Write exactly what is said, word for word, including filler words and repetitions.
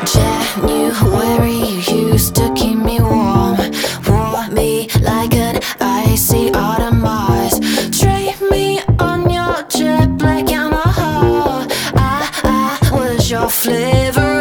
January, you used to keep me warm, wore me like an icy autumn Mars. Trade me on your jet black Yamaha. I, I was your flavor